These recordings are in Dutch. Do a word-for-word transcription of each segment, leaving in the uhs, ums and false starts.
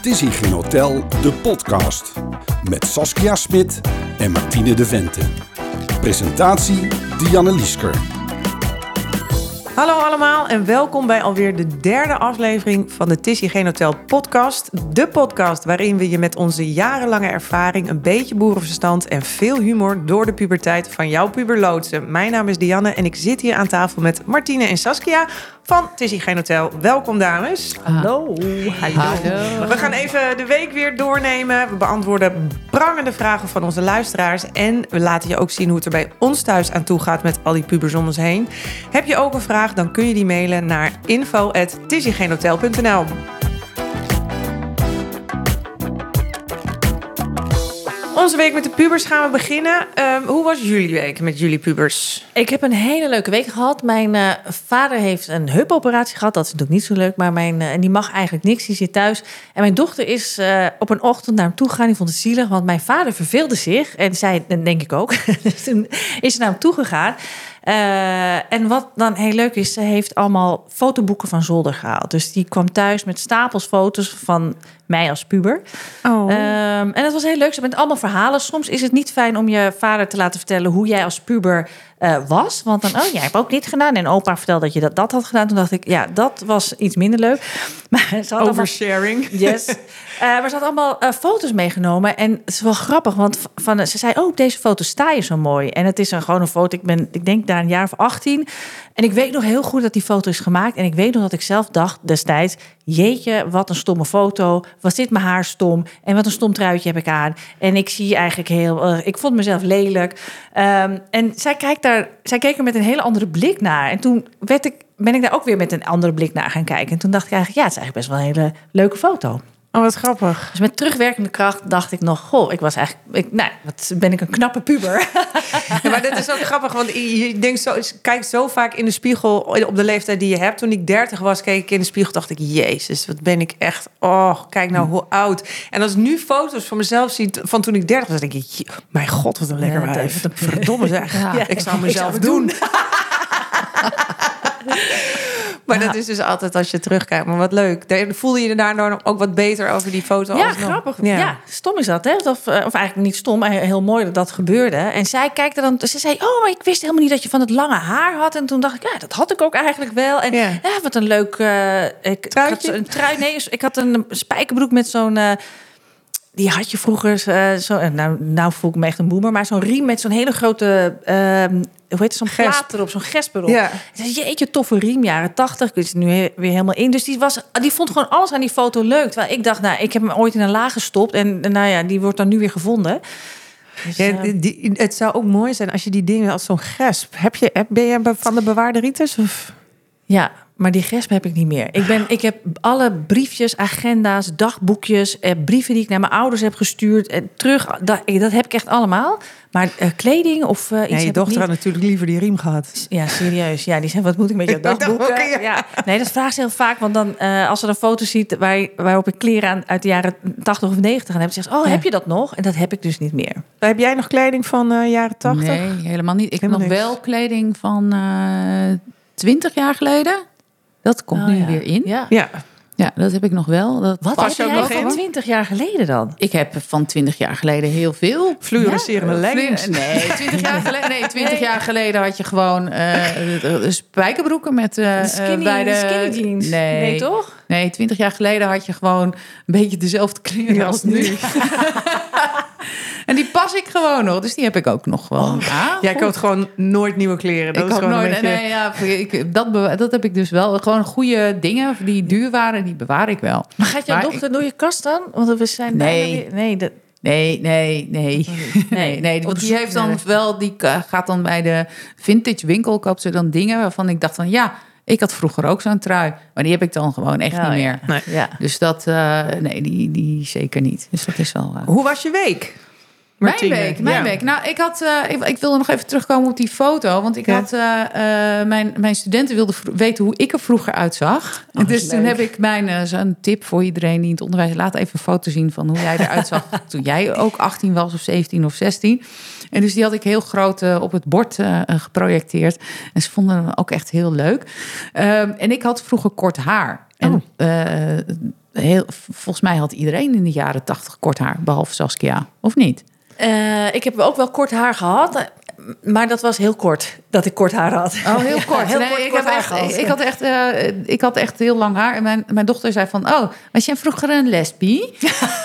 Het is hier geen hotel, de podcast. Met Saskia Smit en Martine de Vente. Presentatie Dianne Liesker. Hallo allemaal en welkom bij alweer de derde aflevering van de Het is hier geen hotel podcast. De podcast waarin we je met onze jarenlange ervaring, een beetje boerenverstand en veel humor door de puberteit van jouw puber loodsen. Mijn naam is Dianne en ik zit hier aan tafel met Martine en Saskia van Het is hier geen hotel. Welkom dames. Hallo. Hallo. Hallo. We gaan even de week weer doornemen. We beantwoorden prangende vragen van onze luisteraars. En we laten je ook zien hoe het er bij ons thuis aan toe gaat met al die pubers om ons heen. Heb je ook een vraag, dan kun je die mailen naar info at het is hier geen hotel punt n l. Onze week met de pubers gaan we beginnen. Um, hoe was jullie week met jullie pubers? Ik heb een hele leuke week gehad. Mijn uh, vader heeft een heupoperatie gehad. Dat is natuurlijk niet zo leuk, maar mijn, uh, en die mag eigenlijk niks. Die zit thuis. En mijn dochter is uh, op een ochtend naar hem toe gegaan. Die vond het zielig, want mijn vader verveelde zich. En zij, dat denk ik ook. Dus toen is ze naar hem toe gegaan. Uh, en wat dan heel leuk is, ze heeft allemaal fotoboeken van zolder gehaald. Dus die kwam thuis met stapels foto's van mij als puber. Oh. Um, en dat was heel leuk. Ze met allemaal verhalen. Soms is het niet fijn om je vader te laten vertellen hoe jij als puber uh, was. Want dan, oh, jij hebt ook dit gedaan. En opa vertelde dat je dat, dat had gedaan. Toen dacht ik, ja, dat was iets minder leuk. Maar ze had Oversharing. Allemaal, yes. Uh, maar ze had allemaal uh, foto's meegenomen. En het is wel grappig, want van, ze zei, oh, op deze foto sta je zo mooi. En het is een, gewoon een foto. Ik ben, ik denk daar een jaar of achttien. En ik weet nog heel goed dat die foto is gemaakt. En ik weet nog dat ik zelf dacht destijds, jeetje, wat een stomme foto. Was dit mijn haar stom? En wat een stom truitje heb ik aan. En ik zie eigenlijk heel... Uh, ik vond mezelf lelijk. Um, en zij, kijkt daar, zij keek er met een hele andere blik naar. En toen werd ik, ben ik daar ook weer met een andere blik naar gaan kijken. En toen dacht ik eigenlijk, ja, het is eigenlijk best wel een hele leuke foto. Oh, wat grappig. Dus met terugwerkende kracht dacht ik nog, goh, ik was eigenlijk, ik, nou, wat ben ik een knappe puber. Ja, maar dat is ook grappig, want je denkt zo, kijkt zo vaak in de spiegel op de leeftijd die je hebt. Toen ik dertig was, keek ik in de spiegel, dacht ik, jezus, wat ben ik echt, oh, kijk nou hoe oud. En als ik nu foto's van mezelf zie van toen ik dertig was, denk ik, mijn god, wat een lekker ja, wijf. Wat een verdomme zeg. Ja, ja, ik zou mezelf ik zou doen. doen. Maar ja. Dat is dus altijd als je terugkijkt. Maar wat leuk. Voelde je daardoor ook wat beter over die foto? Ja, grappig. Ja. ja, stom is dat, hè? Of, of eigenlijk niet stom, maar heel mooi dat dat gebeurde. En zij kijkte dan, ze zei, oh, maar ik wist helemaal niet dat je van het lange haar had. En toen dacht ik, ja, dat had ik ook eigenlijk wel. En ja, ja wat een leuk... Uh, ik, Truitje? Ik had een trui, nee, ik had een spijkerbroek met zo'n... Uh, die had je vroeger, uh, zo, nou, nou voel ik me echt een boomer, maar zo'n riem met zo'n hele grote, uh, hoe heet het, zo'n plaat erop, zo'n gesp erop. Ja. Jeetje, toffe riem, jaren tachtig, ik zit nu he- weer helemaal in. Dus die, was, die vond gewoon alles aan die foto leuk. Terwijl ik dacht, nou, ik heb hem ooit in een laag gestopt en nou ja, die wordt dan nu weer gevonden. Dus, ja, die, die, het zou ook mooi zijn als je die dingen als zo'n gesp, heb je, heb, ben je van de bewaarde rites? Of? Ja, maar die gesp heb ik niet meer. Ik, ben, ik heb alle briefjes, agenda's, dagboekjes, eh, brieven die ik naar mijn ouders heb gestuurd en terug. Dat, dat heb ik echt allemaal. Maar uh, kleding of uh, iets. Ja, je dochter had natuurlijk liever die riem gehad. Ja, serieus. Ja, die zei, wat moet ik met je dagboeken? ja. Ja. Nee, dat vraagt ze heel vaak. Want dan, uh, als ze dan foto's ziet waar, waarop ik kleren aan uit de jaren tachtig of negentig aan heb, zegt ze, oh, ja. heb je dat nog? En dat heb ik dus niet meer. Heb jij nog kleding van uh, jaren tachtig? Nee, helemaal niet. Ik helemaal heb nog niks. wel kleding van uh, twintig jaar geleden. Dat komt oh, nu ja. weer in. Ja. Ja. Ja, dat heb ik nog wel. Dat Wat was heb je jij ook nog van in? twintig jaar geleden dan? Ik heb van twintig jaar geleden heel veel. Fluorescerende Ja, leggings. Nee, twintig jaar geleden, nee, twintig jaar geleden had je gewoon uh, spijkerbroeken met uh, skinny, bij de skinny jeans. Nee, nee, toch? Nee, twintig jaar geleden had je gewoon een beetje dezelfde kleren Ja, als nu. En die pas ik gewoon nog. Dus die heb ik ook nog wel. Oh. Ah, Jij koopt gewoon nooit nieuwe kleren. Dat ik is koop gewoon nooit. een beetje... Nee, ja, ik, dat, be, dat heb ik dus wel. Gewoon goede dingen die duur waren, die bewaar ik wel. Maar gaat jouw maar dochter ik, door je kast dan? Want we zijn nee. Weer, nee, dat... Nee, nee, nee. nee, nee. Want die heeft dan wel, die gaat dan bij de vintage winkel, koopt ze dan dingen waarvan ik dacht van ja, ik had vroeger ook zo'n trui. Maar die heb ik dan gewoon echt ja, niet meer. Ja. Nee. Ja. Dus dat, uh, nee, die, die zeker niet. Dus dat is wel... Uh... Hoe was je week? Martine? Mijn week, mijn ja. week. Nou, ik had, uh, ik, ik wilde nog even terugkomen op die foto. Want ik ja. had, uh, uh, mijn, mijn studenten wilden vro- weten hoe ik er vroeger uitzag. Oh, dus toen heb ik mijn, uh, zo'n tip voor iedereen die in het onderwijs... laat even een foto zien van hoe jij eruit zag toen jij ook achttien was of zeventien of zestien. En dus die had ik heel groot uh, op het bord uh, geprojecteerd. En ze vonden hem ook echt heel leuk. Um, en ik had vroeger kort haar. En, oh. uh, heel, volgens mij had iedereen in de jaren tachtig kort haar, behalve Saskia, of niet? Uh, ik heb ook wel kort haar gehad. Maar dat was heel kort, dat ik kort haar had. Oh, heel kort. Ja, heel nee, kort, ik, kort echt, ik, ik, had echt, uh, ik had echt heel lang haar. En mijn, mijn dochter zei van... Oh, was jij vroeger een lesbie?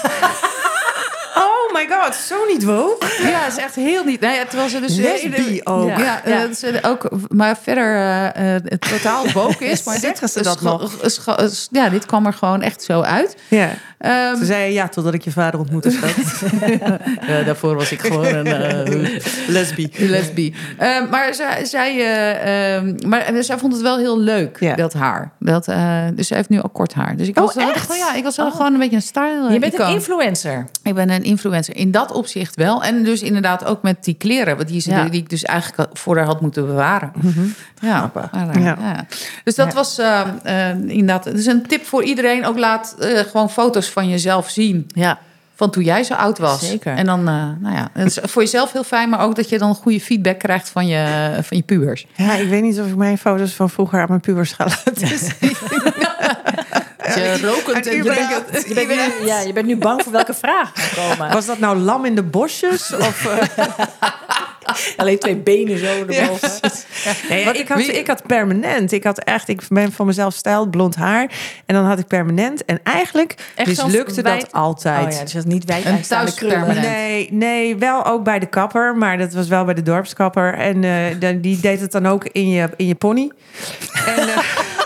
Oh my god, zo niet woke. Ja, het is echt heel niet. Nee, terwijl ze dus lesbie ook. Ja, ja, ja. Dat ze ook, maar verder uh, uh, totaal woke is. Maar zeggen dit, ze dat nog? Ja, dit kwam er gewoon echt zo uit. Ja. Um, ze zei ja, totdat ik je vader ontmoette. Ja, daarvoor was ik gewoon een uh, lesbie. lesbie. Uh, maar zij, zij, uh, uh, maar zij vond het wel heel leuk, ja. dat haar. Dat, uh, dus zij heeft nu ook kort haar. Dus ik was, oh, echt? Wel, ja, ik was wel oh. gewoon een beetje een style. Je bent een influencer. Ik ben een influencer. In dat opzicht wel. En dus inderdaad ook met die kleren. Want die, ja. die ik dus eigenlijk voor haar had moeten bewaren. Mm-hmm. Ja, maar, uh, ja. ja. Dus dat ja. was uh, uh, inderdaad... Dus een tip voor iedereen. Ook laat uh, gewoon foto's van jezelf zien. Ja. Van toen jij zo oud was. Zeker. En dan, uh, nou ja, het is voor jezelf heel fijn, maar ook dat je dan goede feedback krijgt van je, van je pubers. Ja, ik weet niet of ik mijn foto's van vroeger aan mijn pubers ga laten zien. Je rokend en je bent, je, bent nu, ja, je bent nu bang voor welke vraag komen. Was dat nou lam in de bosjes? Of, uh... Alleen twee benen zo erboven. Ja. Nee, ja, ik, had, ik had permanent. Ik had echt, ik ben van mezelf stijl, blond haar. En dan had ik permanent. En eigenlijk echt mislukte dat wijd... altijd. Oh ja, dus dat is niet wijd en thuis permanent. Nee, nee, wel ook bij de kapper. Maar dat was wel bij de dorpskapper. En uh, die deed het dan ook in je, in je pony. En... Uh,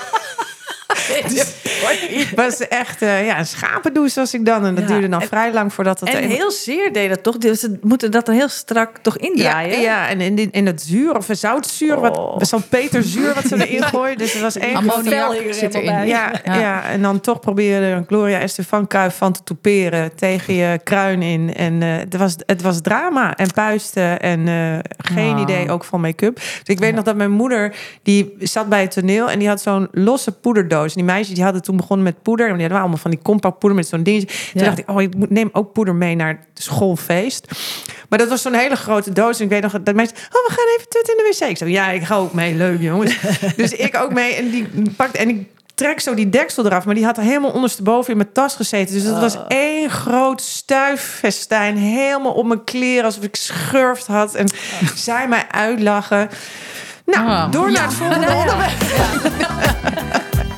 Het was echt uh, ja, een schapendouche was ik dan. En dat ja, duurde dan en, vrij lang voordat het... En een... heel zeer deed dat toch? Dus ze moeten dat dan heel strak toch indraaien? Ja, ja en in, in het zuur of zoutzuur. Oh. Wat salpeterzuur wat ze erin gooien. Dus het was één ammoniak zit erin. Ja, ja. Ja, en dan toch probeerde een Gloria Estefan kuif van te touperen tegen je kruin in. En uh, het, was, het was drama en puisten en uh, geen oh. idee ook van make-up. Dus ik weet ja. nog dat mijn moeder, die zat bij het toneel en die had zo'n losse poederdoos. En die meisjes die hadden toen begonnen met poeder. En die hadden allemaal van die compact poeder met zo'n dingetje. Toen ja. dacht ik, oh, ik neem ook poeder mee naar het schoolfeest. Maar dat was zo'n hele grote doos. En ik weet nog dat mensen, oh, we gaan even dit in de wc. Ik zei, ja, ik ga ook mee. Leuk, jongens. Dus ik ook mee. En die pakte, en ik trek zo die deksel eraf. Maar die had er helemaal ondersteboven in mijn tas gezeten. Dus dat was één groot stuiffestijn. Helemaal op mijn kleren. Alsof ik schurft had. En oh. zij mij uitlachen. Nou, oh. door naar ja. het volgende ja. onderwerp. Ja.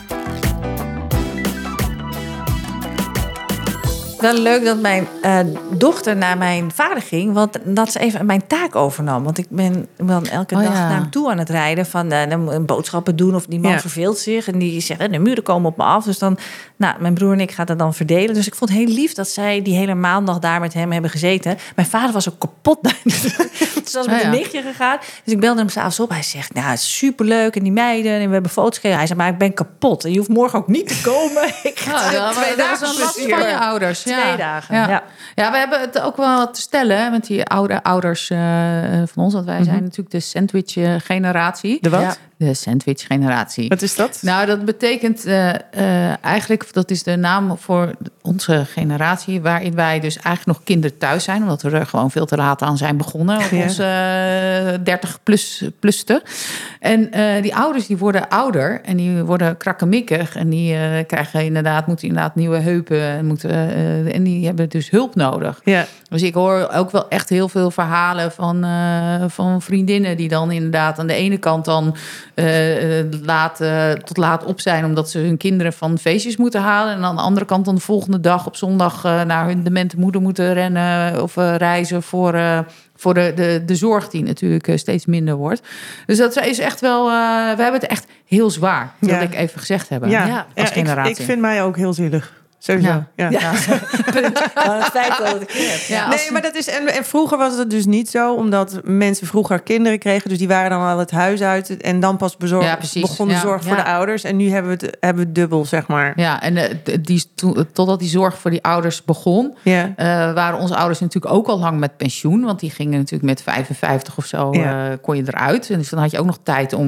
Wel leuk dat mijn uh, dochter naar mijn vader ging, want dat ze even mijn taak overnam. Want ik ben dan elke oh, dag ja. naar hem toe aan het rijden van uh, boodschappen doen of die man ja. verveelt zich en die zegt, de muren komen op me af. Dus dan, nou, mijn broer en ik gaan het dan verdelen. Dus ik vond het heel lief dat zij die hele maandag daar met hem hebben gezeten. Mijn vader was ook kapot. Dus was met oh, ja. een nichtje gegaan. Dus ik belde hem s'avonds op. Hij zegt, nou, superleuk en die meiden en we hebben foto's gegeven. Hij zei, maar ik ben kapot en je hoeft morgen ook niet te komen. Ik ga ja, twee dagen dat is een last van je ouders. Ja. Twee dagen. Ja. Ja. ja, we hebben het ook wel wat te stellen met die oude ouders uh, van ons. Want wij zijn mm-hmm. natuurlijk de sandwich-generatie. De wat? Ja. De sandwich-generatie. Wat is dat? Nou, dat betekent uh, uh, eigenlijk, dat is de naam voor onze generatie, waarin wij dus eigenlijk nog kinderen thuis zijn, omdat we er gewoon veel te laat aan zijn begonnen. Op ja. onze uh, dertig plus, pluste. En uh, die ouders die worden ouder en die worden krakkemikkig en die uh, krijgen inderdaad, moeten inderdaad nieuwe heupen en, moeten, uh, en die hebben dus hulp nodig. Ja. Dus ik hoor ook wel echt heel veel verhalen van, uh, van vriendinnen die dan inderdaad aan de ene kant dan Uh, laat, uh, tot laat op zijn omdat ze hun kinderen van feestjes moeten halen. En aan de andere kant dan de volgende dag op zondag uh, naar hun demente moeder moeten rennen of uh, reizen voor, uh, voor de, de, de zorg die natuurlijk uh, steeds minder wordt. Dus dat is echt wel, uh, we hebben het echt heel zwaar. Dat ja. wil ik even gezegd hebben. Ja, ja als ja, generatie. Ik, ik vind mij ook heel zielig. Sowieso. Ja. Ja. Ja. Ja. Het feit dat ik heb. Ja, nee, maar dat is en, en vroeger was het dus niet zo, omdat mensen vroeger kinderen kregen, dus die waren dan al het huis uit en dan pas bezorgd, ja, begon de ja. zorg voor ja. de ouders. En nu hebben we het hebben we dubbel, zeg maar. Ja, en uh, die, to, totdat die zorg voor die ouders begon, ja. uh, waren onze ouders natuurlijk ook al lang met pensioen, want die gingen natuurlijk met vijfenvijftig of zo ja. uh, kon je eruit. En dus dan had je ook nog tijd om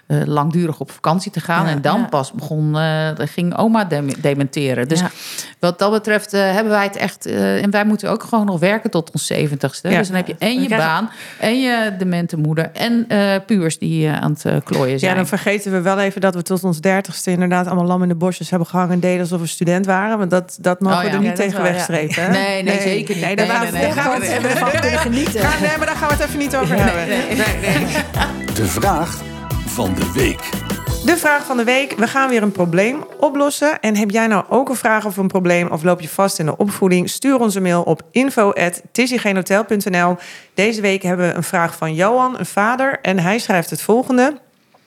uh, langdurig op vakantie te gaan. Ja, en dan ja. pas begon, uh, ging oma dem- dementeren. Dus ja. wat dat betreft uh, hebben wij het echt... Uh, en wij moeten ook gewoon nog werken tot ons zeventigste. Ja. Dus dan heb je en je baan en je demente moeder en uh, puurs die uh, aan het uh, klooien zijn. Ja, dan vergeten we wel even dat we tot ons dertigste inderdaad allemaal lam in de bosjes hebben gehangen en deden alsof we student waren. Want dat, dat mogen oh, ja. we er niet ja, tegen wegstrepen. Ja. Nee, nee, nee, zeker niet. Nee, daar nee, nee, nee, nee, gaan we het even kunnen genieten. Ga, nee, maar daar gaan we het even niet over hebben. Nee, nee, nee, nee. De vraag van de week. De vraag van de week. We gaan weer een probleem oplossen. En heb jij nou ook een vraag of een probleem of loop je vast in de opvoeding? Stuur ons een mail op info at tissygeenhotel punt n l. Deze week hebben we een vraag van Johan, een vader. En hij schrijft het volgende.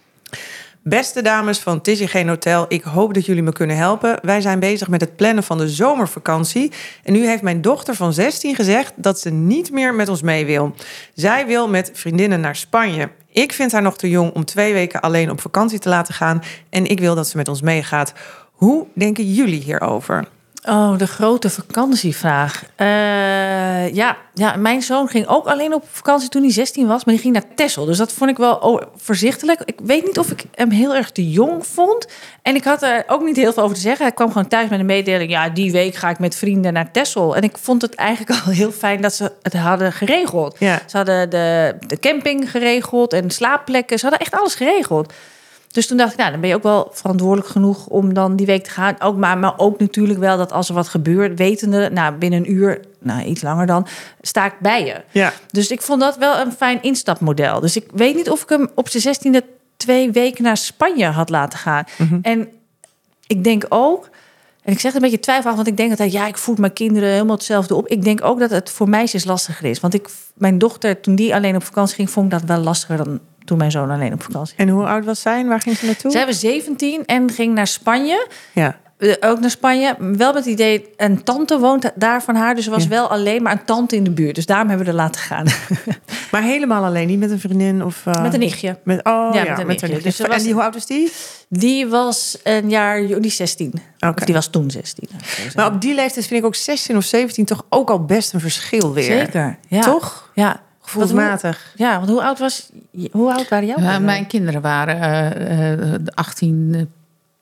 Beste dames van Tissy Geen Hotel, ik hoop dat jullie me kunnen helpen. Wij zijn bezig met het plannen van de zomervakantie. En nu heeft mijn dochter van zestien gezegd dat ze niet meer met ons mee wil. Zij wil met vriendinnen naar Spanje. Ik vind haar nog te jong om twee weken alleen op vakantie te laten gaan. En ik wil dat ze met ons meegaat. Hoe denken jullie hierover? Oh, de grote vakantievraag. Uh, ja, ja, mijn zoon ging ook alleen op vakantie toen hij zestien was, maar die ging naar Texel. Dus dat vond ik wel oh, voorzichtig. Ik weet niet of ik hem heel erg te jong vond. En ik had er ook niet heel veel over te zeggen. Hij kwam gewoon thuis met een mededeling. Ja, die week ga ik met vrienden naar Texel. En ik vond het eigenlijk al heel fijn dat ze het hadden geregeld. Ja. Ze hadden de, de camping geregeld en slaapplekken. Ze hadden echt alles geregeld. Dus toen dacht ik, nou, dan ben je ook wel verantwoordelijk genoeg om dan die week te gaan. Ook, maar, maar ook natuurlijk wel dat als er wat gebeurt, wetende, nou, binnen een uur, nou, iets langer dan, sta ik bij je. Ja. Dus ik vond dat wel een fijn instapmodel. Dus ik weet niet of ik hem op zijn zestiende twee weken naar Spanje had laten gaan. Mm-hmm. En ik denk ook, en ik zeg het een beetje twijfelachtig, want ik denk altijd, ja, ik voed mijn kinderen helemaal hetzelfde op. Ik denk ook dat het voor meisjes lastiger is. Want ik, mijn dochter, toen die alleen op vakantie ging, vond ik dat wel lastiger dan toen mijn zoon alleen op vakantie ging. En hoe oud was zij en waar ging ze naartoe? Zij was zeventien en ging naar Spanje. Ja. Ook naar Spanje. Wel met het idee, een tante woont daar van haar. Dus er was ja. wel alleen maar een tante in de buurt. Dus daarom hebben we er laten gaan. Maar helemaal alleen, niet met een vriendin? Of, uh... Met een nichtje. Met, oh ja, ja met een met nichtje. Dus was... En die, hoe oud was die? Die was een jaar, die zestien. Okay. Of die was toen zestien. Maar op die leeftijd vind ik ook zestien of zeventien toch ook al best een verschil weer. Zeker, ja. Toch? Ja. Gevoelsmatig. Ja, want hoe oud was, hoe oud waren jouw kinderen? Uh, mijn kinderen waren uh, uh, achttien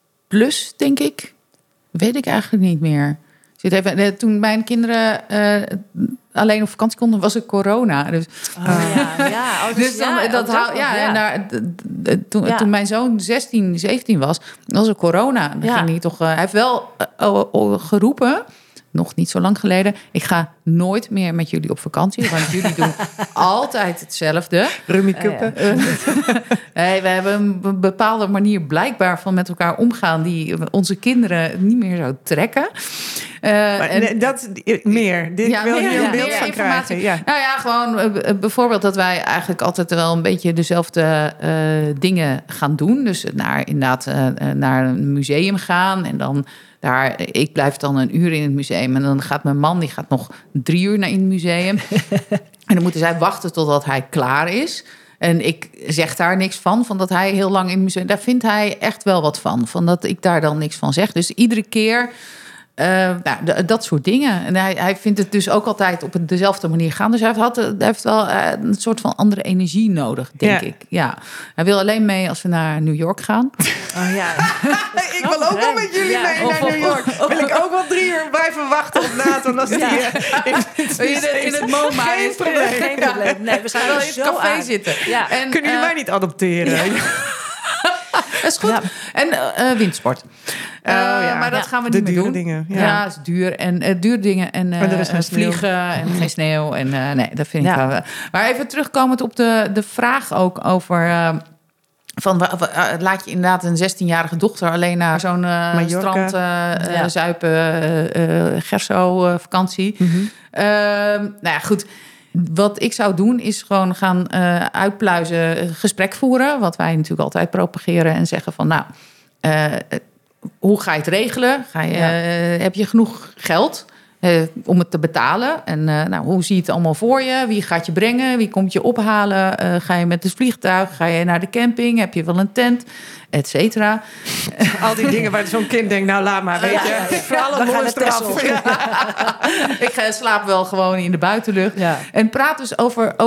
plus, denk ik. Weet ik eigenlijk niet meer. Zit even, uh, toen mijn kinderen uh, alleen op vakantie konden, was het corona. Dus, oh, ja, ja. Oh, dus, dus dan, ja, dat hou, ja, ja. En daar, de, de, toen, ja. toen mijn zoon zestien, zeventien was, was het corona. Dan ja. ging hij toch. Uh, hij heeft wel uh, uh, geroepen. Nog niet zo lang geleden. Ik ga nooit meer met jullie op vakantie. Want jullie doen altijd hetzelfde. Rummikuppen. Uh, uh, hey, we hebben een bepaalde manier blijkbaar van met elkaar omgaan die onze kinderen niet meer zou trekken. Uh, maar, en, nee, dat meer. Dit ja, wil meer, hier ja, een beeld meer van informatie. krijgen. Ja. Nou ja, gewoon uh, bijvoorbeeld dat wij eigenlijk altijd wel een beetje dezelfde uh, dingen gaan doen. Dus naar inderdaad uh, naar een museum gaan en dan daar, ik blijf dan een uur in het museum. En dan gaat mijn man, die gaat nog drie uur naar in het museum. En dan moeten zij wachten totdat hij klaar is. En ik zeg daar niks van, van dat hij heel lang in het museum... Daar vindt hij echt wel wat van, van dat ik daar dan niks van zeg. Dus iedere keer... Uh, nou, d- dat soort dingen. En hij, hij vindt het dus ook altijd op dezelfde manier gaan. Dus hij heeft, hij heeft wel uh, een soort van andere energie nodig, denk ja. ik. Ja. Hij wil alleen mee als we naar New York gaan. Oh, ja. Ik wil ook wel met jullie ja. mee naar New York. Wil ik ook wel drie uur blijven wachten op Nathan als die ja. uh, in, in, in het MoMA. Geen probleem. Geen probleem. Nee, we gaan wel in het café aan. zitten. Ja. En, kunnen jullie uh, mij niet adopteren? Ja. Dat is goed. Ja. En uh, windsport. Uh, oh, ja. Maar dat gaan we de niet meer doen. Dingen. Ja, ja het is duur. En uh, duur dingen. En uh, er is geen vliegen. En geen sneeuw. En uh, nee, dat vind ja. ik wel. Maar even terugkomend op de, de vraag ook over... Uh, van, uh, laat je inderdaad een zestienjarige dochter alleen naar zo'n uh, strand uh, ja. zuipen, uh, uh, Gerso uh, vakantie. Mm-hmm. Uh, nou ja, goed. Wat ik zou doen is gewoon gaan uh, uitpluizen, gesprek voeren. Wat wij natuurlijk altijd propageren en zeggen van nou, uh, hoe ga je het regelen? Ga je, ja. uh, heb je genoeg geld uh, om het te betalen? En uh, nou, hoe zie je het allemaal voor je? Wie gaat je brengen? Wie komt je ophalen? Uh, ga je met het vliegtuig? Ga je naar de camping? Heb je wel een tent? Et cetera. Al die dingen waar zo'n kind denkt, nou laat maar, weet je. Ja, ja. Voor alle moois eraf. Ja. Ik slaap wel gewoon in de buitenlucht. Ja. En praat dus over ook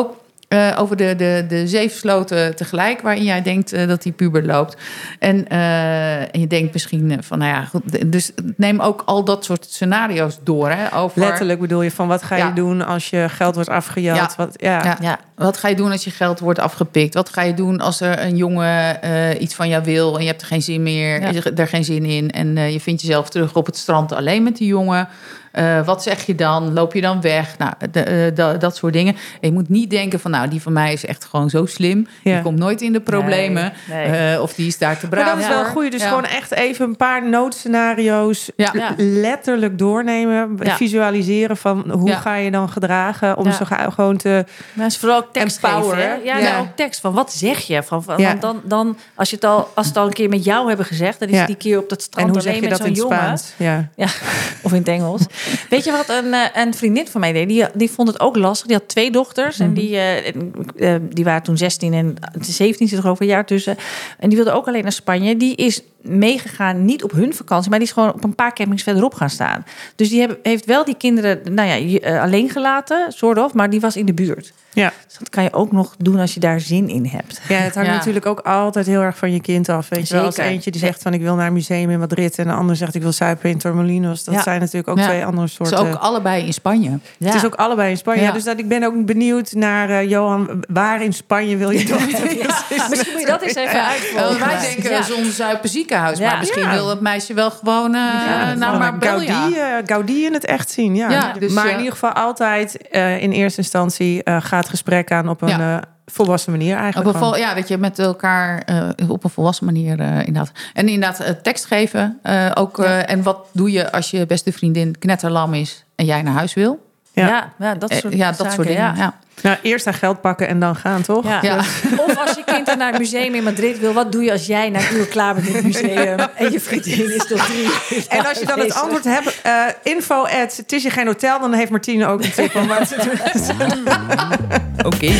Uh, over de, de, de zeven sloten tegelijk, waarin jij denkt uh, dat die puber loopt. En, uh, en je denkt misschien van, nou ja, goed, dus neem ook al dat soort scenario's door. Hè, over... Letterlijk bedoel je van, wat ga je ja. doen als je geld wordt afgejat? Ja. Wat, ja. Ja. Ja. Wat ga je doen als je geld wordt afgepikt? Wat ga je doen als er een jongen uh, iets van jou wil en je hebt er geen zin meer, ja. er geen zin in en uh, je vindt jezelf terug op het strand alleen met die jongen? Uh, wat zeg je dan? Loop je dan weg? Nou, de, uh, de, dat soort dingen. En je moet niet denken van, nou, die van mij is echt gewoon zo slim. Ja. Die komt nooit in de problemen. Nee, nee. Uh, of die is daar te braaf. Maar dat is wel goed. Dus ja. gewoon echt even een paar noodscenario's ja. letterlijk doornemen. Ja. Visualiseren van hoe ja. ga je dan gedragen om ja. zo ga, gewoon te maar het is vooral ook tekst geven, ja, ja. Nou, ook tekst van wat zeg je? Van, van, ja. Want dan, dan als je het al als het al een keer met jou hebben gezegd, dan is het ja. die keer op dat strand alleen met zo'n jongen. Ja. Ja. Of in het Engels. Weet je wat een, een vriendin van mij deed? Die, die vond het ook lastig. Die had twee dochters. Mm-hmm. En die, uh, uh, die waren toen zestien en zeventien, zit er over een jaar tussen. En die wilde ook alleen naar Spanje. Die is meegegaan, niet op hun vakantie, maar die is gewoon op een paar campings verderop gaan staan. Dus die heb, heeft wel die kinderen nou ja, uh, alleen gelaten, soort of, maar die was in de buurt. Ja. Dus dat kan je ook nog doen als je daar zin in hebt. Ja, het hangt ja. natuurlijk ook altijd heel erg van je kind af. Weet je wel, als eentje die zegt van ik wil naar een museum in Madrid en de ander zegt ik wil zuipen in Torremolinos. Dat ja. zijn natuurlijk ook ja. twee andere soorten. Het is ook allebei in Spanje. Ja. Het is ook allebei in Spanje. Ja. Dus dat, ik ben ook benieuwd naar uh, Johan, waar in Spanje wil je toch? Ja. Misschien moet je dat eens even ja. uitvoeren. Wij denken ja. zo'n zuipen ziekenhuis, ja. maar misschien ja. wil het meisje wel gewoon uh, ja, naar Marbella. Gaudí, uh, Gaudí in het echt zien. Ja. Ja, dus, maar in uh, ieder geval altijd uh, in eerste instantie uh, gaat gesprek aan op een ja. uh, volwassen manier eigenlijk. Op een vol, ja, dat je met elkaar uh, op een volwassen manier uh, inderdaad. En inderdaad uh, tekst geven. Uh, ook, uh, ja. En wat doe je als je beste vriendin knetterlam is en jij naar huis wil? Ja, ja, ja dat soort, uh, ja, dat zaken, soort dingen. Ja. Ja. Nou, eerst haar geld pakken en dan gaan, toch? Ja. Ja. Of als je kind naar het museum in Madrid wil, wat doe je als jij na een uur klaar bent in het museum en je vriendin is toch drie? En als je dan het antwoord hebt, uh, info at het is je geen hotel, dan heeft Martine ook een tip om wat te doen. Oké. Okay.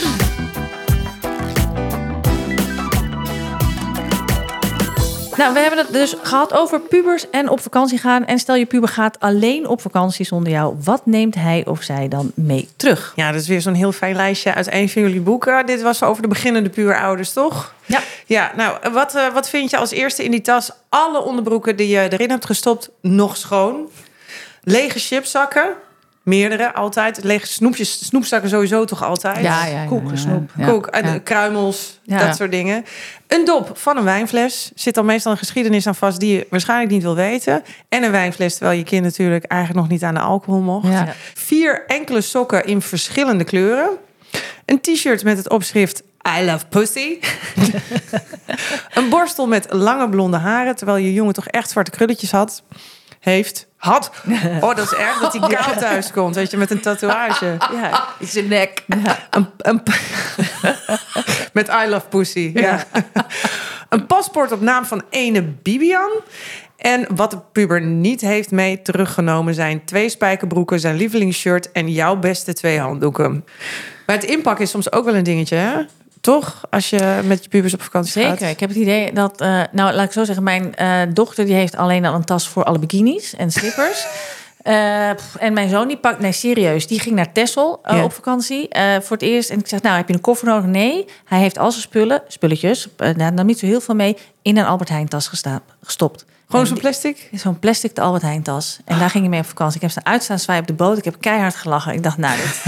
Nou, we hebben het dus gehad over pubers en op vakantie gaan. En stel je puber gaat alleen op vakantie zonder jou. Wat neemt hij of zij dan mee terug? Ja, dat is weer zo'n heel fijn lijstje uit een van jullie boeken. Dit was over de beginnende puberouders, toch? Ja. Ja, nou, wat, uh, wat vind je als eerste in die tas? Alle onderbroeken die je erin hebt gestopt, nog schoon. Lege chipszakken. Meerdere, altijd. Lege snoepjes, snoepzakken sowieso toch altijd? Ja, ja, ja. Koek, ja, snoep, ja, koek, ja. en kruimels, ja. dat soort dingen. Een dop van een wijnfles. Zit dan meestal een geschiedenis aan vast die je waarschijnlijk niet wil weten. En een wijnfles, terwijl je kind natuurlijk eigenlijk nog niet aan de alcohol mocht. Ja. Vier enkele sokken in verschillende kleuren. Een t-shirt met het opschrift I love pussy. Een borstel met lange blonde haren, terwijl je jongen toch echt zwarte krulletjes had. Heeft. Had. Oh, dat is erg dat hij kaal thuis komt. Weet je, met een tatoeage. Ja, in zijn nek. Ja. Een, een, met I love pussy. Ja. Ja. Een paspoort op naam van ene Bibian. En wat de puber niet heeft mee teruggenomen zijn twee spijkerbroeken, zijn lievelingsshirt en jouw beste twee handdoeken. Maar het inpakken is soms ook wel een dingetje, hè? Toch? Als je met je pubers op vakantie Zeker. gaat. Zeker. Ik heb het idee dat... Uh, nou, laat ik zo zeggen. Mijn uh, dochter die heeft alleen al een tas voor alle bikinis en slippers. uh, en mijn zoon die pakt... Nee, serieus. Die ging naar Texel uh, ja. op vakantie uh, voor het eerst. En ik zeg, nou, heb je een koffer nodig? Nee. Hij heeft al zijn spullen, spulletjes... Uh, nou, dan niet zo heel veel mee... in een Albert Heijn tas gesta- gestopt. Gewoon zo'n plastic? Zo'n plastic de Albert Heijn tas. En daar ging hij mee op vakantie. Ik heb staan uitstaan zwaaien op de boot. Ik heb keihard gelachen. Ik dacht, nou... Dit...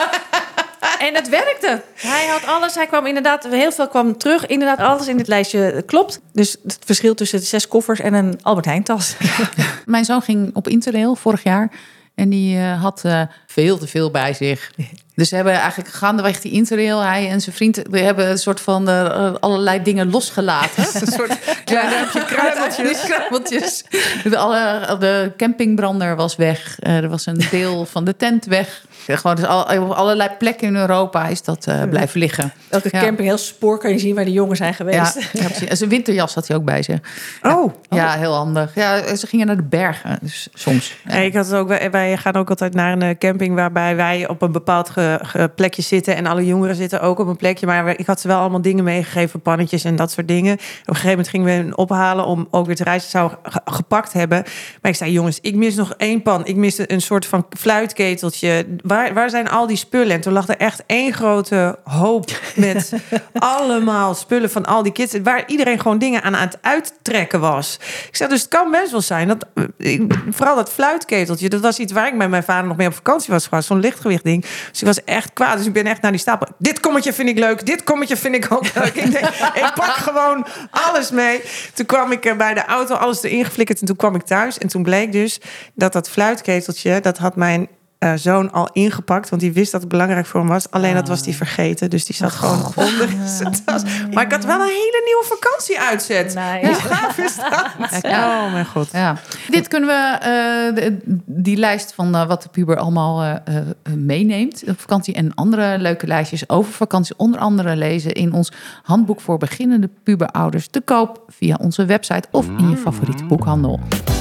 En het werkte. Hij had alles. Hij kwam inderdaad, heel veel kwam terug. Inderdaad, alles in het lijstje klopt. Dus het verschil tussen de zes koffers en een Albert Heijn tas. Mijn zoon ging op Interrail vorig jaar. En die uh, had uh, veel te veel bij zich. Dus ze hebben eigenlijk gaandeweg die Interrail, hij en zijn vriend, die hebben een soort van uh, allerlei dingen losgelaten. Een soort ja, dan heb je kruimeltjes. kruimeltjes. De, alle, de campingbrander was weg. Uh, er was een deel van de tent weg. Gewoon dus al, op allerlei plekken in Europa is dat uh, blijven liggen. Elke ja. camping, heel spoor kan je zien waar de jongen zijn geweest. Ja, ja, en zijn winterjas had hij ook bij zich. Oh. Ja, heel handig. Ja, ze gingen naar de bergen, dus soms. Ja. Hey, ik had het ook, wij, wij gaan ook altijd naar een camping camping waarbij wij op een bepaald ge, ge plekje zitten en alle jongeren zitten ook op een plekje. Maar ik had ze wel allemaal dingen meegegeven, pannetjes en dat soort dingen. Op een gegeven moment gingen we hen ophalen om ook weer te reizen. Zou ge, gepakt hebben. Maar ik zei, jongens, ik mis nog één pan. Ik miste een soort van fluitketeltje. Waar, waar zijn al die spullen? En toen lag er echt één grote hoop met allemaal spullen van al die kids, waar iedereen gewoon dingen aan het uittrekken was. Ik zei, dus het kan best wel zijn dat vooral dat fluitketeltje, dat was iets waar ik met mijn vader nog mee op vakantie was geweest, zo'n lichtgewicht ding. Dus ik was echt kwaad. Dus ik ben echt naar die stapel. Dit kommetje vind ik leuk. Dit kommetje vind ik ook leuk. Ik denk, ik pak gewoon alles mee. Toen kwam ik bij de auto, alles erin geflikkerd en toen kwam ik thuis en toen bleek dus dat dat fluitketeltje, dat had mijn Uh, zoon al ingepakt, want die wist dat het belangrijk voor hem was. Alleen oh. dat was die vergeten, dus die zat oh. gewoon onder zijn tas. Maar ik had wel een hele nieuwe vakantie uitzet. Nice. Die gaaf is dat. Ja. Oh mijn god. Ja. Dit kunnen we, uh, de, die lijst van uh, wat de puber allemaal uh, uh, meeneemt op vakantie en andere leuke lijstjes over vakantie, onder andere lezen in ons handboek voor beginnende puberouders te koop via onze website of in je favoriete boekhandel.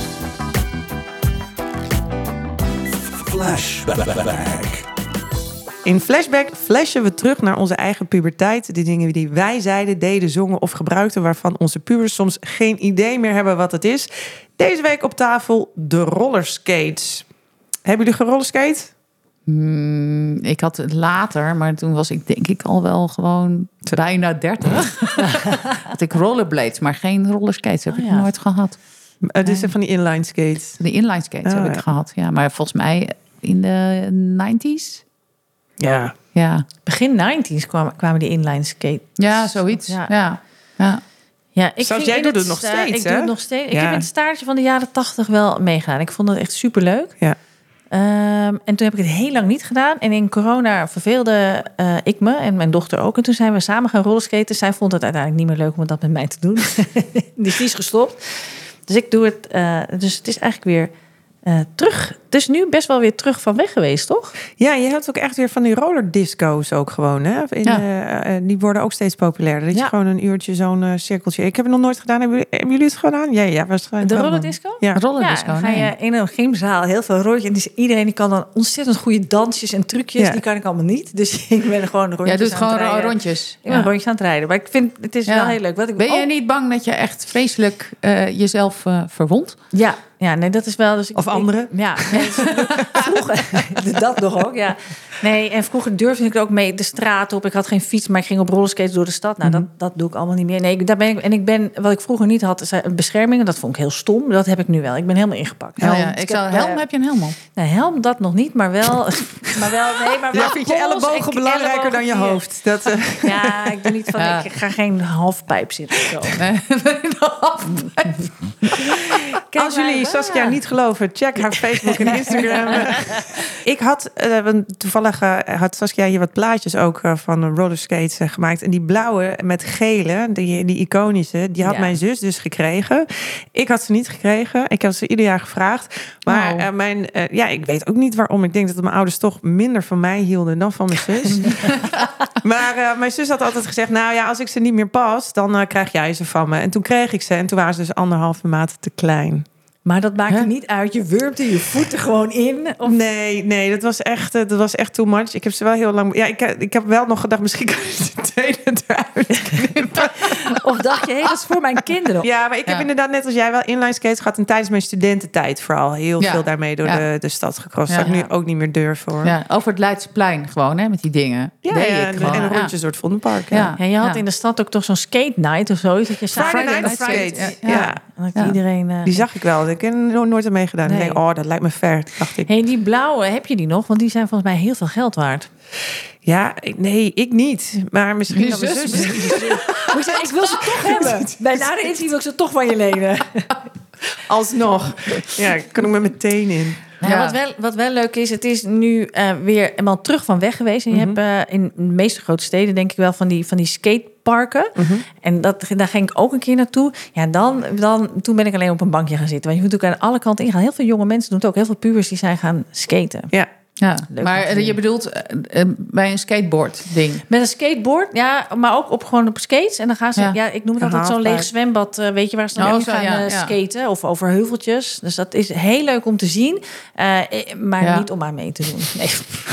Flashback. In Flashback flashen we terug naar onze eigen puberteit. De dingen die wij zeiden, deden, zongen of gebruikten, waarvan onze pubers soms geen idee meer hebben wat het is. Deze week op tafel de rollerskates. Hebben jullie gerollerskate? Hmm, ik had het later, maar toen was ik denk ik al wel gewoon bijna dertig. Had ik rollerblades, maar geen rollerskates heb oh, ik ja. nooit gehad. Het is van die inline skates. De inline skates oh, heb ik ja. gehad, ja. Maar volgens mij in de negentig. Ja. ja. Begin negentig kwamen, kwamen die inline skates. Ja, zoiets. Ja. ja. ja. Ja, ik Zoals jij doet het nog steeds, uh, Ik hè? doe het nog steeds. Ja. Ik heb in het staartje van de jaren tachtig wel meegedaan. Ik vond het echt superleuk. Ja. Um, en toen heb ik het heel lang niet gedaan. En in corona verveelde uh, ik me en mijn dochter ook. En toen zijn we samen gaan rollerskaten. Zij vond het uiteindelijk niet meer leuk om dat met mij te doen. Dus die is gestopt. Dus ik doe het. Uh, dus het is eigenlijk weer uh, terug. Het is nu best wel weer terug van weg geweest, toch? Ja, je hebt ook echt weer van die rollerdisco's ook gewoon. Hè? In, ja. uh, die worden ook steeds populairder. Dat ja. je gewoon een uurtje zo'n uh, cirkeltje. Ik heb het nog nooit gedaan. Hebben jullie, hebben jullie het gedaan? Ja, ja, waarschijnlijk. De rollerdisco? Ja, rollerdisco. Ja, dan ga je nee. in een gymzaal heel veel rondjes. En dus iedereen die kan dan ontzettend goede dansjes en trucjes. Ja. Die kan ik allemaal niet. Dus ik ben gewoon rondjes ja, doet aan gewoon het rijden. rondjes. Ik ben ja. rondjes aan het rijden. Maar ik vind het is ja. wel heel leuk. Wat ik ben ook... je niet bang dat je echt vreselijk uh, jezelf uh, verwondt? Ja. Ja, nee, dat is wel. Dus ik, of anderen? Ik, ja, nee, vroeger. Dat nog ook, ja. Nee, en vroeger durfde ik ook mee de straat op. Ik had geen fiets, maar ik ging op rollerskates door de stad. Nou, mm-hmm. dat, dat doe ik allemaal niet meer. Nee, daar ben ik. En ik ben, wat ik vroeger niet had, is een bescherming. Dat vond ik heel stom. Dat heb ik nu wel. Ik ben helemaal ingepakt. Helm, ja, ja. Ik zou, helm, uh, heb je een helm op? Nee, helm dat nog niet, maar wel. Maar wel, nee, maar wel. Ja, vind je ellebogen belangrijker ellebogen dan je hoofd? Dat, uh... Ja, ik doe niet van. Ja. Ik ga geen halfpijp zitten. Zo. Nee, een halfpijp. Kijk, als jullie Saskia niet geloven, check haar Facebook en Instagram. Ik had uh, toevallig uh, had Saskia hier wat plaatjes ook uh, van rollerskates uh, gemaakt. En die blauwe met gele, die, die iconische, die had ja. mijn zus dus gekregen. Ik had ze niet gekregen. Ik heb ze ieder jaar gevraagd. Maar oh. uh, mijn, uh, ja, ik weet ook niet waarom. Ik denk dat mijn ouders toch minder van mij hielden dan van mijn zus. Maar uh, mijn zus had altijd gezegd, nou ja, als ik ze niet meer pas, dan uh, krijg jij ze van me. En toen kreeg ik ze en toen waren ze dus anderhalve maat te klein. Maar dat maakt er niet uit. Je wurmde je voeten gewoon in. Of... Nee, nee, dat was echt, dat was echt too much. Ik heb ze wel heel lang. Ja, ik, ik heb wel nog gedacht, misschien kan je de tenen eruit knippen. Of dacht je, hé, hey, dat is voor mijn kinderen. Ja, maar ik heb ja. inderdaad net als jij wel inline skates gehad. En tijdens mijn studententijd vooral heel ja. veel daarmee door ja. de, de stad gecrossed. Ja. Dat ik nu ook niet meer durf hoor. Ja, over het Leidseplein gewoon, hè, met die dingen. Ja, Deed ja ik en, gewoon. en rondjes ja. door het Vondelpark. Ja. Ja. Ja, je had ja. in de stad ook toch zo'n skate night of zoiets. Dat je Friday, Friday night skate. skate. Ja. ja. Dat ja. iedereen, uh, die zag ik wel. Ik heb er nooit aan meegedaan. Nee. Ik denk, oh, dat lijkt me ver, dacht ik. Hey, die blauwe, heb je die nog? Want die zijn volgens mij heel veel geld waard. Ja, nee, ik niet. Maar misschien dan mijn zus. zus. Ik wil ze toch hebben. Bij na de inzien wil ik ze toch van je lenen. Alsnog. Ja, kan ik met mijn teen in. Nou, ja. wat, wel, wat wel leuk is, het is nu uh, weer helemaal terug van weg geweest. En je mm-hmm. hebt uh, in de meeste grote steden denk ik wel van die, van die skateparken. Mm-hmm. En dat, daar ging ik ook een keer naartoe. Ja, dan, dan, toen ben ik alleen op een bankje gaan zitten. Want je moet ook aan alle kanten ingaan. Heel veel jonge mensen doen het ook. Heel veel pubers die zijn gaan skaten. Ja. Ja, Leuk maar om te uh, je doen. bedoelt uh, uh, bij een skateboard ding. Met een skateboard, ja, maar ook op gewoon op skates. En dan gaan ze, ja, Ja. ik noem het Een altijd zo'n halfpipe. leeg zwembad, uh, weet je, waar ze dan Oh, in zo, gaan ja, uh, ja. skaten of over heuveltjes. Dus dat is heel leuk om te zien, uh, maar Ja. niet om aan mee te doen. Nee.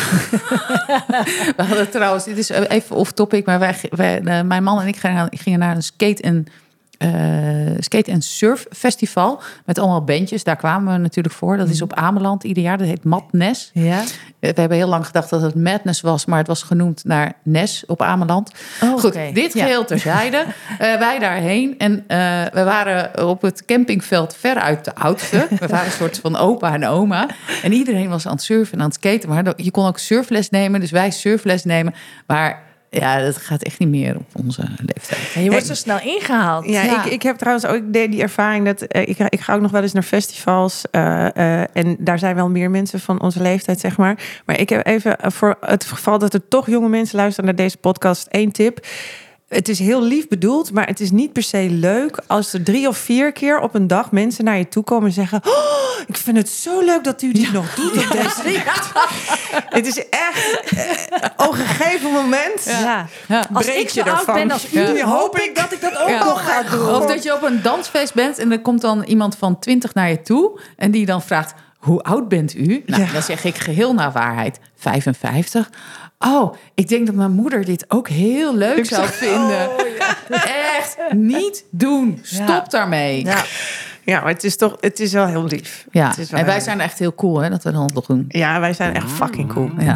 We hadden trouwens, dit is even off topic, maar wij, wij, uh, mijn man en ik gingen, gingen naar een skate en uh, skate en surf festival met allemaal bandjes. Daar kwamen we natuurlijk voor. Dat is op Ameland ieder jaar. Dat heet Madness. Ja. We hebben heel lang gedacht dat het Madness was, maar het was genoemd naar Nes op Ameland. Oh, Goed, okay. dit geheel ja. terzijde. Uh, wij daarheen en uh, we waren op het campingveld veruit de oudste. We waren een soort van opa en oma. En iedereen was aan het surfen en aan het skaten. Maar je kon ook surfles nemen, dus wij surfles nemen. Maar ja, dat gaat echt niet meer op onze leeftijd. Ja, je wordt zo snel ingehaald. Ja, Ja. Ik, ik heb trouwens ook die, die ervaring dat uh, ik, ik ga ook nog wel eens naar festivals uh, uh, en daar zijn wel meer mensen van onze leeftijd, zeg maar. Maar ik heb even uh, voor het geval dat er toch jonge mensen luisteren naar deze podcast één tip. Het is heel lief bedoeld, maar het is niet per se leuk als er drie of vier keer op een dag mensen naar je toe komen en zeggen: oh, ik vind het zo leuk dat u dit ja. nog doet op deze ja. Het is echt uh, op een gegeven moment. Ja. Ja. Ja. Als breek ik zo je oud ervan. ben als u, Ja. hoop ik dat ik dat ook Ja. nog ga doen. Of dat je op een dansfeest bent en er komt dan iemand van twintig naar je toe en die dan vraagt: hoe oud bent u? Nou, Ja. dan zeg ik geheel naar waarheid: vijfenvijftig. Oh, ik denk dat mijn moeder dit ook heel leuk Ik zou zeg, vinden. oh, ja. Echt niet doen. Stop Ja. daarmee. Ja, Ja. Ja, maar het is toch, het is wel heel lief. Het is wel en wij heel zijn echt heel cool hè, dat we dan nog doen. Ja, wij zijn echt fucking cool. Ja.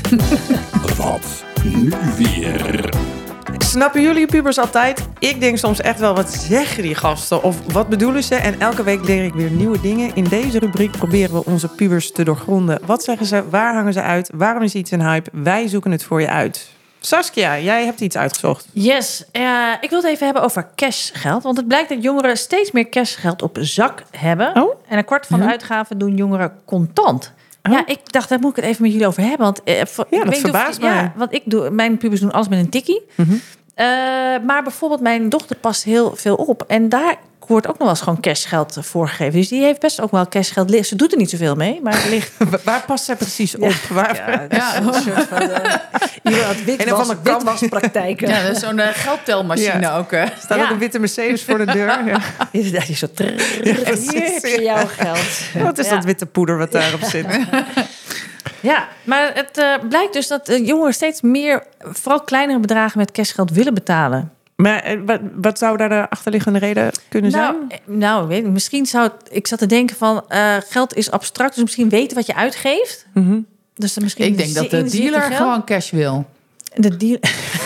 Wat nu weer? Snappen jullie pubers altijd? Ik denk soms echt wel, wat zeggen die gasten? Of wat bedoelen ze? En elke week leer ik weer nieuwe dingen. In deze rubriek proberen we onze pubers te doorgronden. Wat zeggen ze? Waar hangen ze uit? Waarom is iets een hype? Wij zoeken het voor je uit. Saskia, jij hebt iets uitgezocht. Yes, uh, ik wil het even hebben over cashgeld. Want het blijkt dat jongeren steeds meer cashgeld op zak hebben. Oh. En een kwart van de Ja. uitgaven doen jongeren contant. Oh. Ja, ik dacht, daar moet ik het even met jullie over hebben. Want, uh, voor, Ja, ik dat weet niet of- verbaast mij. Ja, want ik doe, mijn pubers doen alles met een tikkie. Mm-hmm. Uh, maar bijvoorbeeld mijn dochter past heel veel op. En daar wordt ook nog wel eens gewoon cashgeld voorgegeven. Dus die heeft best ook wel cashgeld liggen. Ze doet er niet zoveel mee, maar het ligt... Waar past zij precies op? Waar... Ja, Ja. een soort van... Uh, iemand Een of witwas, andere kam- witwaspraktijken. Ja, dat is zo'n uh, geldtelmachine Ja. ook. Hè. Staat Ja. ook een witte Mercedes voor de deur. Ja. Inderdaad, die zo... Hier precies. heb je jouw geld. Wat is Ja. dat witte poeder wat daarop zit? Ja, maar het uh, blijkt dus dat uh, jongeren steeds meer, vooral kleinere bedragen met cashgeld willen betalen. Maar eh, wat, wat zou daar de achterliggende reden kunnen zijn? Nou, eh, nou weet ik, misschien zou het, ik zat te denken van uh, geld is abstract, dus misschien weten wat je uitgeeft. Mm-hmm. Dus dan misschien Ik denk dat de inzichtelijk dealer geld. gewoon cash wil. De dealer.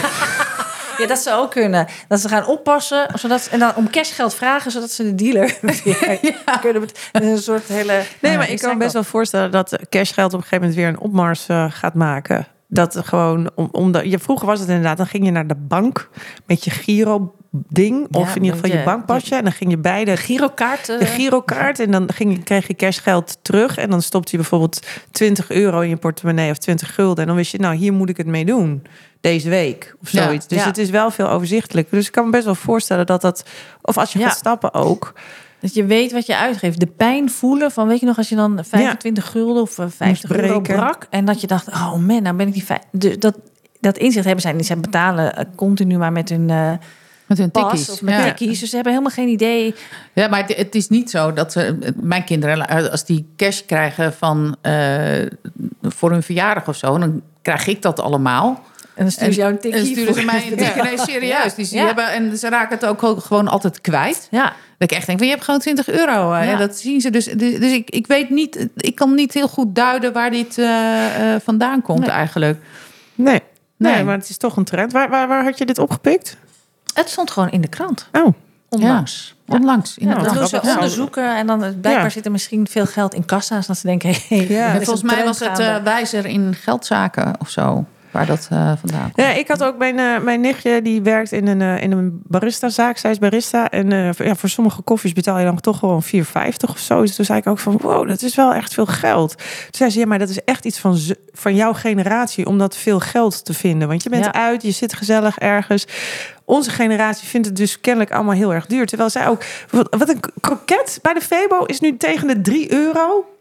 Ja, dat zou ook kunnen. Dat ze gaan oppassen zodat, en dan om cashgeld vragen, zodat ze de dealer weer ja. kunnen bet- Dat is een soort hele... Nee, maar ik kan me best wel voorstellen dat cashgeld op een gegeven moment weer een opmars uh, gaat maken. Dat gewoon, om, om de, ja, vroeger was het inderdaad, dan ging je naar de bank met je Giro-ding. Ja, Of in ieder geval je, je bankpasje. En dan ging je bij de girokaart. Uh, de girokaart. En dan ging je, kreeg je cashgeld terug. En dan stopte je bijvoorbeeld twintig euro in je portemonnee of twintig gulden. En dan wist je, nou, hier moet ik het mee doen. Deze week of zoiets. Ja, dus ja. het is wel veel overzichtelijker. Dus ik kan me best wel voorstellen dat dat... Of als je Ja. gaat stappen ook... Dat je weet wat je uitgeeft. De pijn voelen van, weet je nog, als je dan vijfentwintig gulden of vijftig euro breken. brak. En dat je dacht, oh man, nou ben ik die vijf. Dus dat, dat inzicht hebben zij niet. Zij betalen uh, continu maar met hun uh, Met hun pas tikkies. of met Ja. tikkies. Dus ze hebben helemaal geen idee. Ja, maar het, het is niet zo dat ze, mijn kinderen, als die cash krijgen van uh, voor hun verjaardag of zo, dan krijg ik dat allemaal. En dan sturen ze jou een tikkie. En sturen ze voor- mij een tikkie. Nee, serieus. Die, die Ja. hebben, en ze raken het ook gewoon altijd kwijt. Ja. Dat ik echt denk, van, je hebt gewoon twintig euro. Uh, Ja. ja. Dat zien ze dus. Dus ik, ik weet niet, ik kan niet heel goed duiden waar dit uh, uh, vandaan komt Nee. eigenlijk. Nee. Nee, Nee. maar het is toch een trend. Waar, waar, waar had je dit opgepikt? Het stond gewoon in de krant. Oh, Onlangs. Ja, onlangs. Ja, inderdaad. dan doen ze grappig. onderzoeken en dan blijkbaar Ja. zit er misschien veel geld in kassa's. Dat ze denken, hey, Ja. er En is volgens een mij trend was het gaande. uh, wijzer in geldzaken of zo. Waar dat uh, vandaan komt. ja, ik had ook mijn, uh, mijn nichtje, die werkt in een, uh, in een baristazaak. Zij is barista. En uh, voor, ja, voor sommige koffies betaal je dan toch gewoon vier vijftig of zo. Dus toen zei ik ook van, wow, dat is wel echt veel geld. Toen zei ze, ja, maar dat is echt iets van, z- van jouw generatie om dat veel geld te vinden. Want je bent Ja. uit, je zit gezellig ergens. Onze generatie vindt het dus kennelijk allemaal heel erg duur. Terwijl zij ook, wat een kroket bij de Febo is nu tegen de drie euro.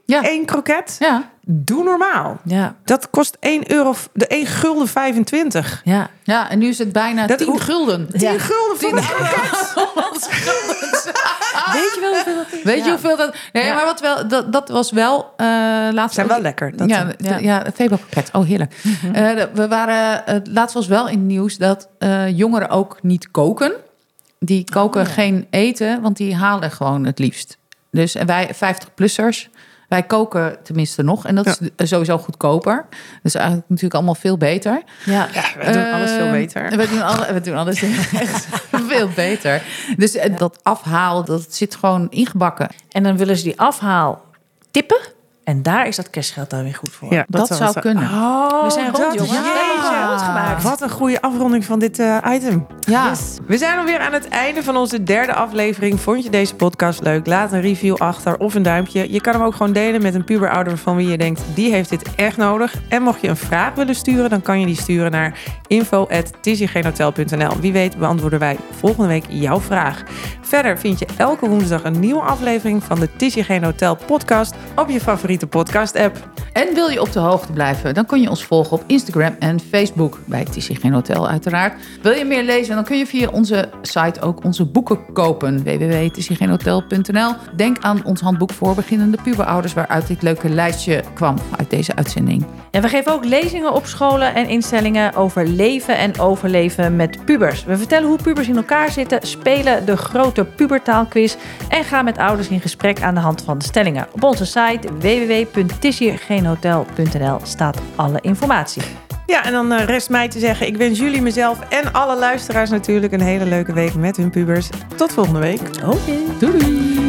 Ja. één kroket. Ja. Doe normaal. Ja. Dat kost één euro, de één gulden vijfentwintig. Ja. Ja, en nu is het bijna Dat- tien gulden. tien Ja. gulden voor een kroket. Weet je wel hoeveel dat is? Weet je Ja. hoeveel dat... Nee, Ja. maar wat wel, dat, dat was wel... uh, laatst Zijn ook- wel lekker. Dat ja, ja, ja, Febo-kroket. Oh, heerlijk. Uh, de- we waren... Uh, laatst was wel in het nieuws dat uh, jongeren ook niet koken. Die koken Oh, ja. geen eten, want die halen gewoon het liefst. Dus en wij vijftig-plussers... Wij koken tenminste nog. En dat is Ja. sowieso goedkoper. Dus eigenlijk natuurlijk allemaal veel beter. Ja. We doen alles veel Eh, beter. We doen, alle, we doen alles echt veel beter. Dus eh, dat afhaal, dat zit gewoon ingebakken. En dan willen ze die afhaal tippen. En daar is dat cashgeld dan weer goed voor. Ja, Dat zou het- kunnen. Oh, We zijn rond, dat- jongens. ja. We zijn rondgemaakt. Wat een goede afronding van dit uh, item. Ja. We zijn alweer aan het einde van onze derde aflevering. Vond je deze podcast leuk? Laat een review achter of een duimpje. Je kan hem ook gewoon delen met een puberouder van wie je denkt... die heeft dit echt nodig. En mocht je een vraag willen sturen... dan kan je die sturen naar info at tizigeenhotel punt n l. Wie weet beantwoorden wij volgende week jouw vraag. Verder vind je elke woensdag een nieuwe aflevering... van de Tizzy Geen Hotel podcast op je favoriete podcast-app. En wil je op de hoogte blijven, dan kun je ons volgen op Instagram en Facebook. Bij Tizzy Geen Hotel uiteraard. Wil je meer lezen, dan kun je via onze site ook onze boeken kopen. w w w punt tizzy geen hotel punt n l. Denk aan ons handboek voor beginnende puberouders... waaruit dit leuke lijstje kwam uit deze uitzending. En we geven ook lezingen op scholen en instellingen over leven en overleven met pubers. We vertellen hoe pubers in elkaar zitten, spelen de grote pubertaalquiz en gaan met ouders in gesprek aan de hand van de stellingen. Op onze site w w w punt tizzy geen hotel punt n l staat alle informatie. Ja, en dan uh, rest mij te zeggen... ik wens jullie, mezelf en alle luisteraars natuurlijk... een hele leuke week met hun pubers. Tot volgende week. Oké. Doei doei!